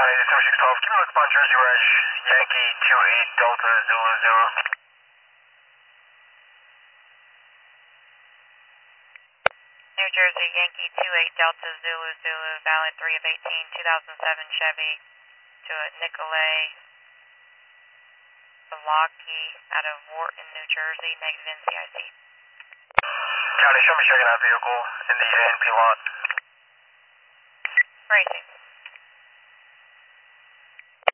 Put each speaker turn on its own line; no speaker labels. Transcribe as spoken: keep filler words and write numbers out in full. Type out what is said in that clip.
County, December six twelve. Give me a look upon Jersey Reg, Yankee two eight Delta Zulu Zulu.
New Jersey, Yankee two eight Delta Zulu Zulu, valid three of eighteen, two thousand seven Chevy to a Nicolay Velocki out of Wharton, New Jersey, negative N C I C.
County, show me checking out vehicle in the A and P lot.
Racing.